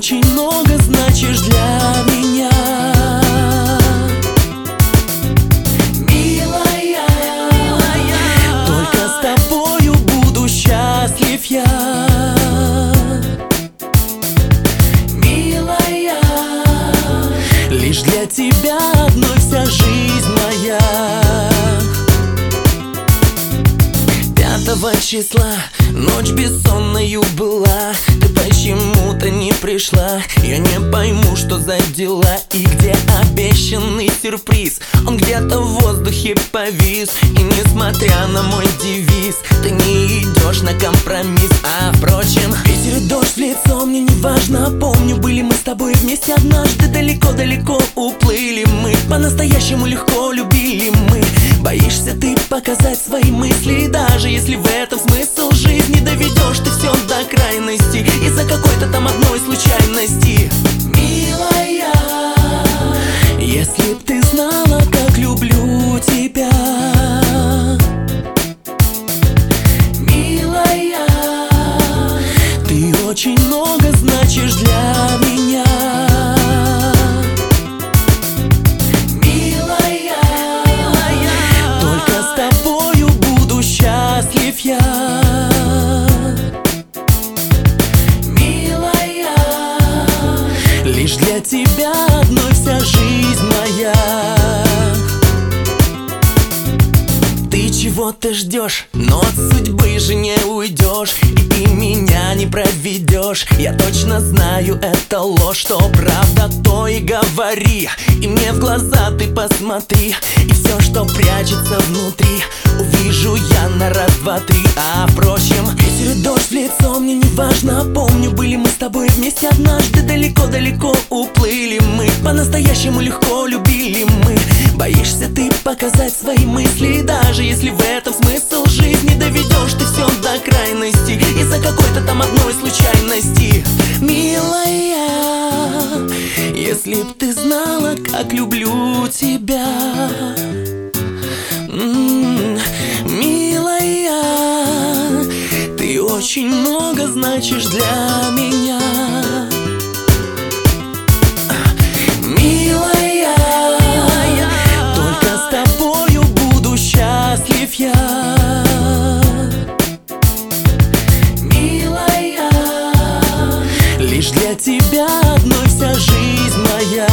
очень много значишь для меня. Милая, только с тобою буду счастлив я. Милая, лишь для тебя одной вся жизнь моя. 5 числа ночь бессонною была, ты почему-то не пришла. Я не пойму, что за дела и где обещанный сюрприз. Он где-то в воздухе повис, и несмотря на мой девиз, ты не идешь на компромисс. А впрочем, ветер и дождь в лицо, мне не важно. Помню, были мы с тобой вместе однажды, далеко-далеко уплыли мы. По-настоящему легко любили мы. Боишься ты показать свои мысли, даже если в этом смысл жизни. Доведешь ты все до крайности из-за какой-то там одной случайности. Милая, если б ты знала, как люблю тебя. Милая, ты очень много значишь для меня. Я. Милая, лишь для тебя одной вся жизнь моя. Ты чего-то ждешь, но от судьбы же не уйдешь, и ты меня не проведешь. Я точно знаю, это ложь, что правда, то и говори. И мне в глаза ты посмотри, и все, что прячется внутри, увижу я на раз, два, три. А впрочем, ветер и дождь в лицо, мне не важно. Помню, были мы с тобой вместе однажды, далеко-далеко уплыли мы. По-настоящему легко любили мы. Боишься ты показать свои мысли, даже если в этом смысл жизни. Доведешь ты все до крайности из-за какой-то там одной случайности. Милая, если б ты знала, как люблю тебя. Милая, ты очень много значишь для меня. Милая, только с тобою буду счастлив я. Милая, лишь для тебя одной вся жизнь моя.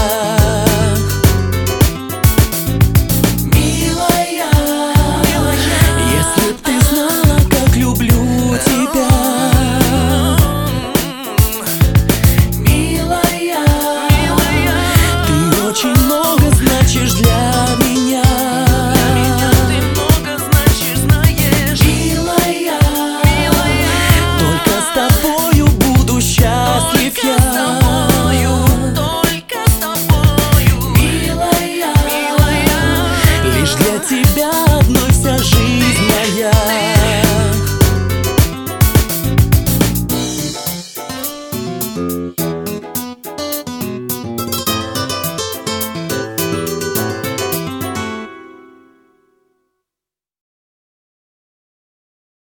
Для тебя одной вся жизнь моя.